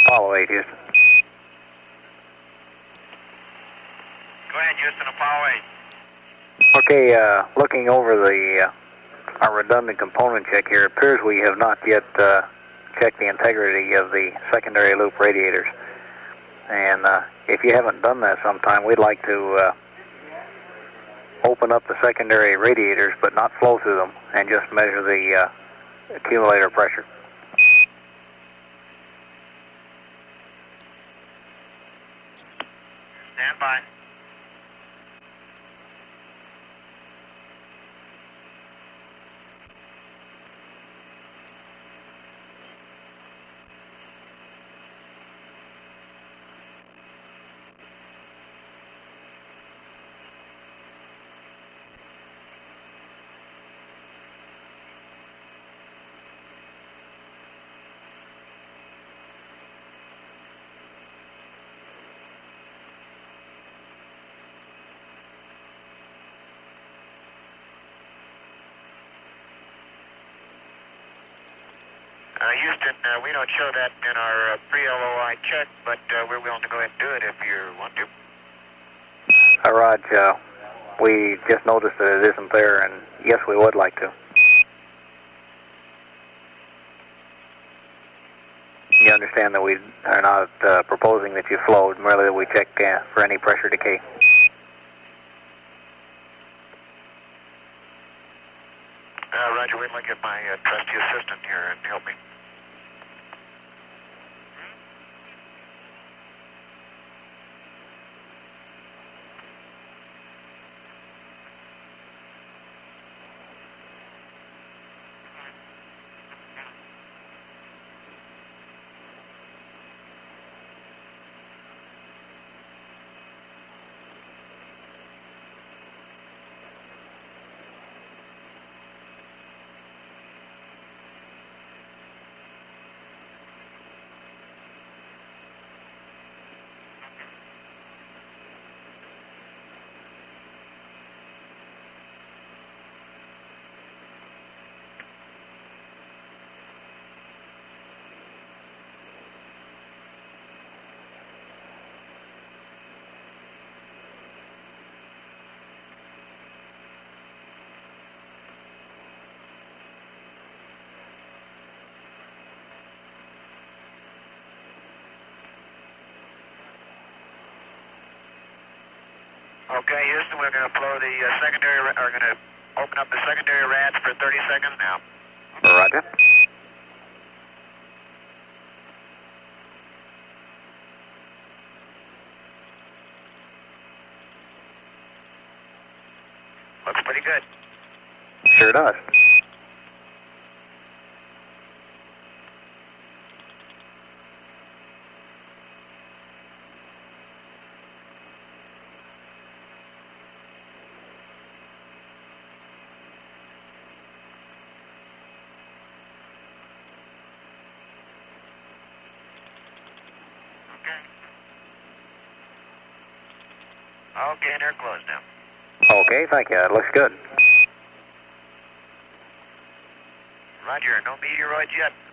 Apollo 8, Houston. Go ahead, Houston, Apollo 8. Okay, looking over the our redundant component check here, it appears we have not yet checked the integrity of the secondary loop radiators. And if you haven't done that sometime, we'd like to open up the secondary radiators but not flow through them and just measure the accumulator pressure. Stand by. Houston, we don't show that in our pre-LOI check, but we're willing to go ahead and do it if you want to. Raj, we just noticed that it isn't there, and yes, we would like to. You understand that we are not proposing that you flowed, merely that we check for any pressure decay. Roger, wait till I get my trusty assistant here and help me. Okay, Houston, we're going to flow the secondary, we're going to open up the secondary rads for 30 seconds now. Roger. Looks pretty good. Sure does. Okay, and they're closed now. Okay, thank you. That looks good. Roger, no meteoroids yet.